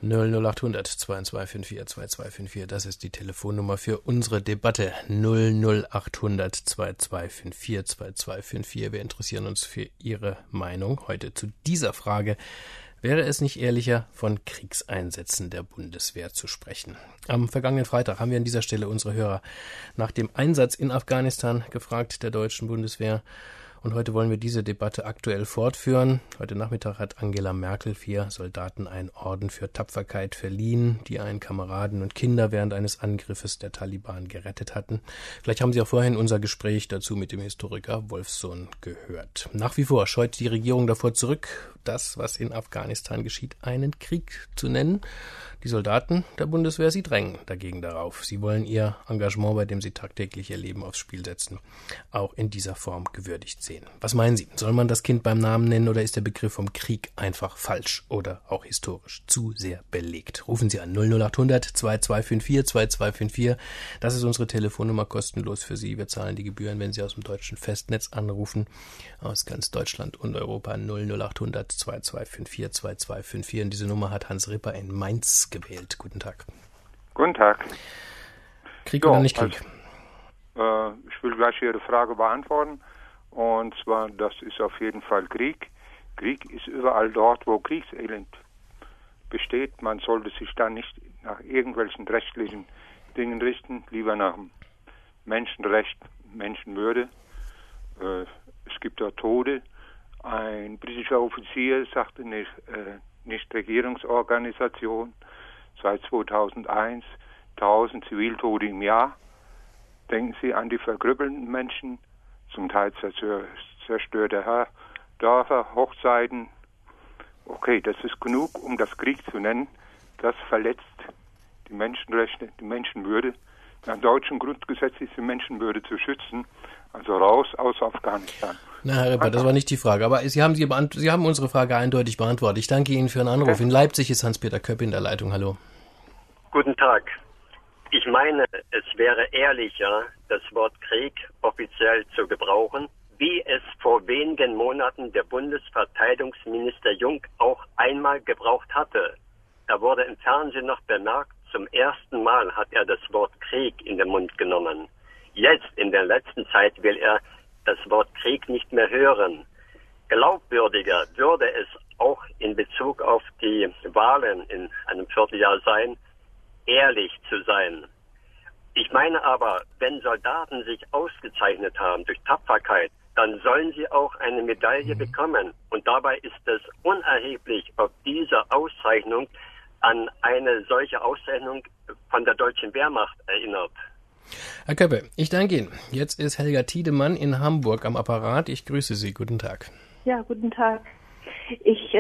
00800 2254 2254, das ist die Telefonnummer für unsere Debatte. 00800 2254 2254. Wir interessieren uns für Ihre Meinung heute zu dieser Frage. Wäre es nicht ehrlicher, von Kriegseinsätzen der Bundeswehr zu sprechen? Am vergangenen Freitag haben wir an dieser Stelle unsere Hörer nach dem Einsatz in Afghanistan gefragt, der deutschen Bundeswehr. Und heute wollen wir diese Debatte aktuell fortführen. Heute Nachmittag hat Angela Merkel 4 Soldaten einen Orden für Tapferkeit verliehen, die einen Kameraden und Kinder während eines Angriffes der Taliban gerettet hatten. Vielleicht haben Sie auch vorhin unser Gespräch dazu mit dem Historiker Wolfsohn gehört. Nach wie vor scheut die Regierung davor zurück, das, was in Afghanistan geschieht, einen Krieg zu nennen. Die Soldaten der Bundeswehr, sie drängen dagegen darauf. Sie wollen ihr Engagement, bei dem sie tagtäglich ihr Leben aufs Spiel setzen, auch in dieser Form gewürdigt sehen. Was meinen Sie? Soll man das Kind beim Namen nennen oder ist der Begriff vom Krieg einfach falsch oder auch historisch zu sehr belegt? Rufen Sie an 00800 2254 2254. Das ist unsere Telefonnummer, kostenlos für Sie. Wir zahlen die Gebühren, wenn Sie aus dem deutschen Festnetz anrufen. Aus ganz Deutschland und Europa 00800 2254 2254. Und diese Nummer hat Hans Ripper in Mainz gewählt. Guten Tag. Guten Tag. Krieg oder nicht Krieg? Ich will gleich Ihre Frage beantworten. Und zwar, das ist auf jeden Fall Krieg. Krieg ist überall dort, wo Kriegselend besteht. Man sollte sich dann nicht nach irgendwelchen rechtlichen Dingen richten, lieber nach Menschenrecht, Menschenwürde. Es gibt da Tode. Ein britischer Offizier sagte nicht Regierungsorganisation. Seit 2001 1000 Ziviltote im Jahr. Denken Sie an die verkrüppelten Menschen, zum Teil zerstörte Dörfer, Hochzeiten. Okay, das ist genug, um das Krieg zu nennen. Das verletzt die Menschenrechte, die Menschenwürde. Nach deutschem Grundgesetz ist die Menschenwürde zu schützen. Also raus aus Afghanistan. Na, Herr Ripper, das war nicht die Frage. Aber Sie haben unsere Frage eindeutig beantwortet. Ich danke Ihnen für den Anruf. Okay. In Leipzig ist Hans-Peter Köpp in der Leitung. Hallo. Guten Tag. Ich meine, es wäre ehrlicher, das Wort Krieg offiziell zu gebrauchen, wie es vor wenigen Monaten der Bundesverteidigungsminister Jung auch einmal gebraucht hatte. Da wurde im Fernsehen noch bemerkt, zum ersten Mal hat er das Wort Krieg in den Mund genommen. Jetzt, in der letzten Zeit, will er das Wort Krieg nicht mehr hören. Glaubwürdiger würde es auch in Bezug auf die Wahlen in einem Vierteljahr sein, ehrlich zu sein. Ich meine aber, wenn Soldaten sich ausgezeichnet haben durch Tapferkeit, dann sollen sie auch eine Medaille bekommen. Und dabei ist es unerheblich, ob diese Auszeichnung an eine solche Auszeichnung von der deutschen Wehrmacht erinnert. Herr Köppe, ich danke Ihnen. Jetzt ist Helga Tiedemann in Hamburg am Apparat. Ich grüße Sie. Guten Tag. Ja, guten Tag. Ich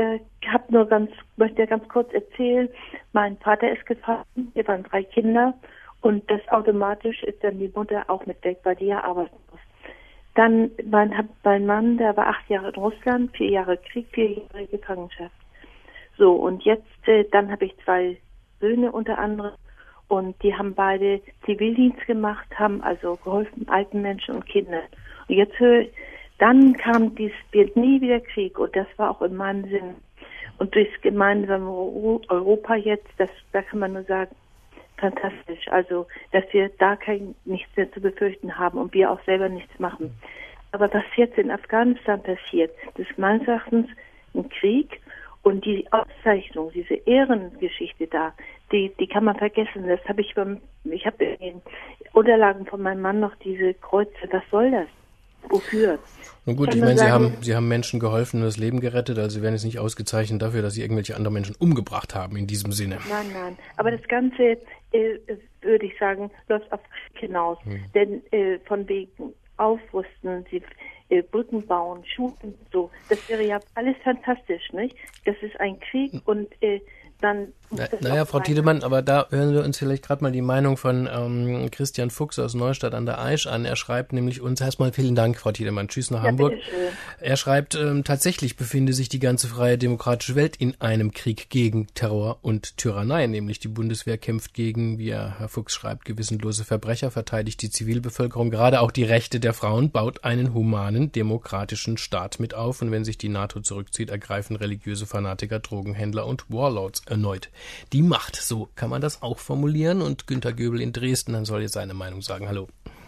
möchte ganz kurz erzählen, mein Vater ist gefahren, wir waren 3 Kinder und das automatisch ist dann die Mutter auch mit weg, weil die ja arbeiten muss. Dann mein Mann, der war 8 Jahre in Russland, 4 Jahre Krieg, 4 Jahre Gefangenschaft. So, und jetzt, dann habe ich 2 Söhne unter anderem und die haben beide Zivildienst gemacht, haben also geholfen, alten Menschen und Kindern. Und jetzt dann kam wird nie wieder Krieg und das war auch in meinem Sinn. Und durchs gemeinsame Europa jetzt, da kann man nur sagen, fantastisch. Also, dass wir da nichts mehr zu befürchten haben und wir auch selber nichts machen. Aber was jetzt in Afghanistan passiert, das ist meines Erachtens ein Krieg und die Auszeichnung, diese Ehrengeschichte da, die kann man vergessen. Das habe ich habe in den Unterlagen von meinem Mann noch diese Kreuze. Was soll das? Wofür? Nun gut, ich meine, Sie haben Menschen geholfen und das Leben gerettet, also Sie werden jetzt nicht ausgezeichnet dafür, dass Sie irgendwelche anderen Menschen umgebracht haben in diesem Sinne. Nein. Aber das Ganze, würde ich sagen, läuft auf Krieg hinaus. Denn von wegen Aufrüsten, Brücken bauen, Schulen, so, das wäre ja alles fantastisch, nicht? Das ist ein Krieg und dann... Naja, Frau Tiedemann, aber da hören wir uns vielleicht gerade mal die Meinung von Christian Fuchs aus Neustadt an der Aisch an. Er schreibt nämlich uns, erstmal vielen Dank, Frau Tiedemann, tschüss nach Hamburg. Er schreibt, tatsächlich befinde sich die ganze freie demokratische Welt in einem Krieg gegen Terror und Tyrannei, nämlich die Bundeswehr kämpft gegen, wie Herr Fuchs schreibt, gewissenlose Verbrecher, verteidigt die Zivilbevölkerung, gerade auch die Rechte der Frauen, baut einen humanen, demokratischen Staat mit auf und wenn sich die NATO zurückzieht, ergreifen religiöse Fanatiker, Drogenhändler und Warlords erneut die Macht. So kann man das auch formulieren. Und Günter Göbel in Dresden, dann soll jetzt seine Meinung sagen. Hallo.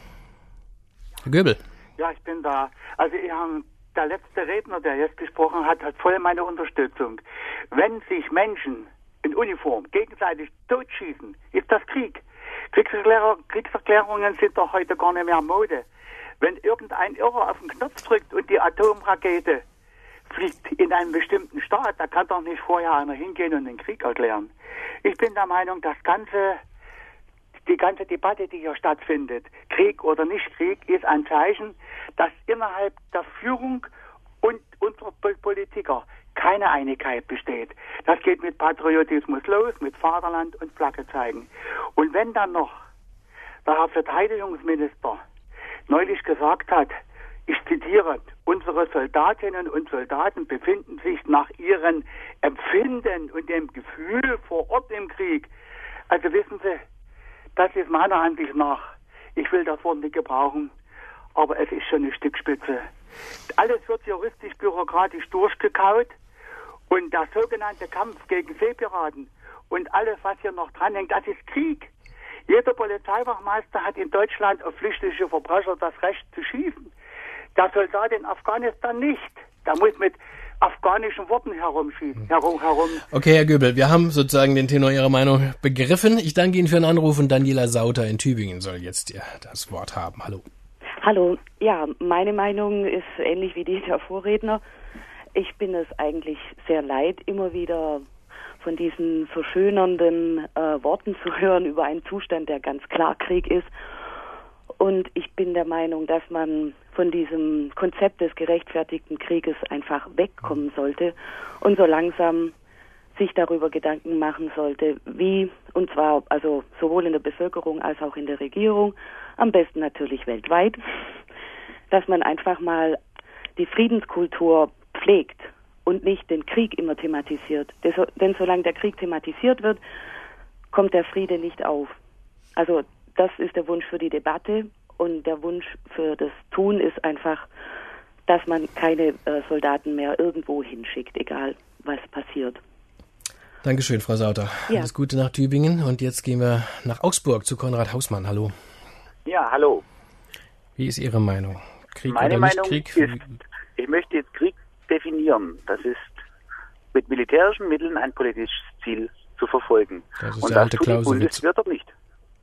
Herr Göbel. Ja, ich bin da. Also der letzte Redner, der jetzt gesprochen hat voll meine Unterstützung. Wenn sich Menschen in Uniform gegenseitig totschießen, ist das Krieg. Kriegserklärungen sind doch heute gar nicht mehr Mode. Wenn irgendein Irrer auf den Knopf drückt und die Atomrakete fliegt in einen bestimmten Staat, da kann doch nicht vorher einer hingehen und den Krieg erklären. Ich bin der Meinung, die ganze Debatte, die hier stattfindet, Krieg oder nicht Krieg, ist ein Zeichen, dass innerhalb der Führung und unserer Politiker keine Einigkeit besteht. Das geht mit Patriotismus los, mit Vaterland und Flagge zeigen. Und wenn dann noch der Herr Verteidigungsminister neulich gesagt hat, ich zitiere, unsere Soldatinnen und Soldaten befinden sich nach ihren Empfinden und dem Gefühl vor Ort im Krieg. Also wissen Sie, das ist meiner Ansicht nach, ich will das Wort nicht gebrauchen, aber es ist schon eine Stückspitze. Alles wird juristisch-bürokratisch durchgekaut und der sogenannte Kampf gegen Seepiraten und alles, was hier noch dranhängt, das ist Krieg. Jeder Polizeiwachmeister hat in Deutschland auf flüchtige Verbrecher das Recht zu schießen. Der Soldat in Afghanistan nicht. Der muss mit afghanischen Worten herumschießen. Okay, Herr Göbel, wir haben sozusagen den Tenor Ihrer Meinung begriffen. Ich danke Ihnen für den Anruf und Daniela Sauter in Tübingen soll jetzt das Wort haben. Hallo. Hallo. Ja, meine Meinung ist ähnlich wie die der Vorredner. Ich bin es eigentlich sehr leid, immer wieder von diesen verschönernden Worten zu hören über einen Zustand, der ganz klar Krieg ist. Und ich bin der Meinung, dass man von diesem Konzept des gerechtfertigten Krieges einfach wegkommen sollte und so langsam sich darüber Gedanken machen sollte, wie, und zwar also sowohl in der Bevölkerung als auch in der Regierung, am besten natürlich weltweit, dass man einfach mal die Friedenskultur pflegt und nicht den Krieg immer thematisiert. Denn solange der Krieg thematisiert wird, kommt der Friede nicht auf. Also das ist der Wunsch für die Debatte und der Wunsch für das Tun ist einfach, dass man keine Soldaten mehr irgendwo hinschickt, egal was passiert. Dankeschön, Frau Sauter. Ja. Alles Gute nach Tübingen und jetzt gehen wir nach Augsburg zu Konrad Hausmann. Hallo. Ja, hallo. Wie ist Ihre Meinung? Krieg Meine oder nicht Meinung Krieg? Ist, ich möchte jetzt Krieg definieren. Das ist mit militärischen Mitteln ein politisches Ziel zu verfolgen. Das ist und der das alte tut die Clausewitz. Bundeswehr doch nicht.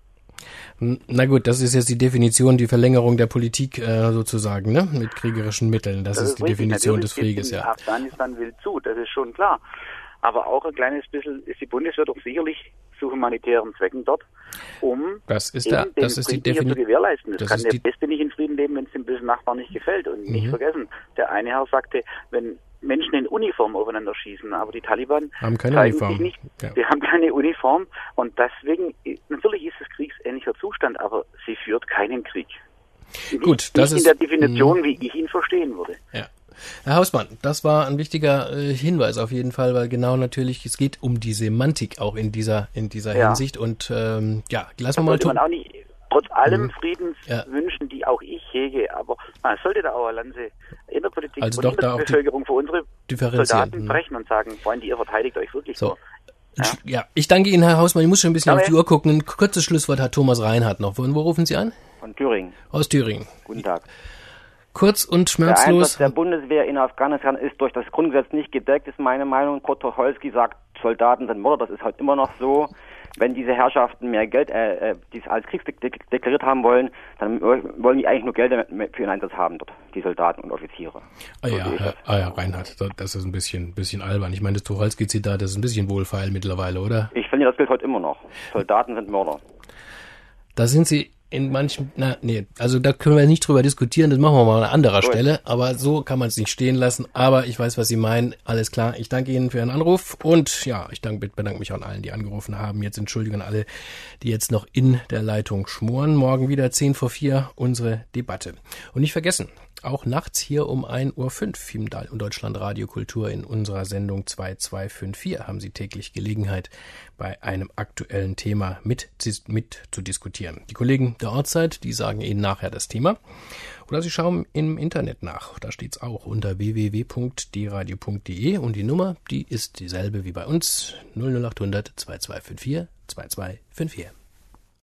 Na gut, das ist jetzt die Definition, die Verlängerung der Politik sozusagen, ne? Mit kriegerischen Mitteln. Das ist die richtig. Definition Natürlich des Krieges, ja. Afghanistan will zu, das ist schon klar. Aber auch ein kleines bisschen ist die Bundeswehr doch sicherlich zu humanitären Zwecken dort, um den Frieden hier zu gewährleisten. Das kann der Beste nicht in Frieden leben, wenn es dem bösen Nachbarn nicht gefällt. Und nicht vergessen, der eine Herr sagte, wenn Menschen in Uniform aufeinander schießen, aber die Taliban haben keine zeigen Uniform. sich nicht, ja. Die haben keine Uniform und deswegen, natürlich ist es kriegsähnlicher Zustand, aber sie führt keinen Krieg. Gut, das nicht ist in der Definition, wie ich ihn verstehen würde. Ja. Herr Hausmann, das war ein wichtiger Hinweis auf jeden Fall, weil genau natürlich, es geht um die Semantik auch in dieser Hinsicht und lassen wir mal man auch nicht trotz allem Friedenswünschen, die auch ich hege, aber man sollte da auch eine Lanze in der Politik also und in der Bevölkerung für unsere Soldaten brechen und sagen, Freunde, ihr verteidigt euch wirklich so. Ja, ich danke Ihnen, Herr Hausmann. Ich muss schon ein bisschen auf die Uhr gucken. Ein kurzes Schlusswort hat Thomas Reinhardt noch. Von wo rufen Sie an? Von Thüringen. Aus Thüringen. Guten Tag. Kurz und schmerzlos. Der Einsatz der Bundeswehr in Afghanistan ist durch das Grundgesetz nicht gedeckt, ist meine Meinung. Kurt Tucholsky sagt, Soldaten sind Mörder. Das ist halt immer noch so. Wenn diese Herrschaften mehr Geld, die als Krieg deklariert haben wollen, dann wollen die eigentlich nur Geld für ihren Einsatz haben dort, die Soldaten und Offiziere. Reinhard, das ist ein bisschen albern. Ich meine, das Tucholsky-Zitat, das ist ein bisschen wohlfeil mittlerweile, oder? Ich finde, das gilt heute immer noch. Soldaten sind Mörder. Da sind sie in manchen, also da können wir nicht drüber diskutieren, das machen wir mal an anderer Stelle, aber so kann man es nicht stehen lassen, aber ich weiß, was Sie meinen, alles klar, ich danke Ihnen für Ihren Anruf und ja, ich bedanke mich auch an allen, die angerufen haben, jetzt Entschuldigung an alle, die jetzt noch in der Leitung schmoren, morgen wieder 3:10 unsere Debatte. Und nicht vergessen, Auch nachts hier um 1:05 Uhr im Deutschlandradio Kultur in unserer Sendung 2254 haben Sie täglich Gelegenheit, bei einem aktuellen Thema mit zu diskutieren. Die Kollegen der Ortszeit, die sagen Ihnen nachher das Thema. Oder Sie schauen im Internet nach. Da steht es auch unter www.dradio.de und die Nummer, die ist dieselbe wie bei uns. 00800 2254 2254.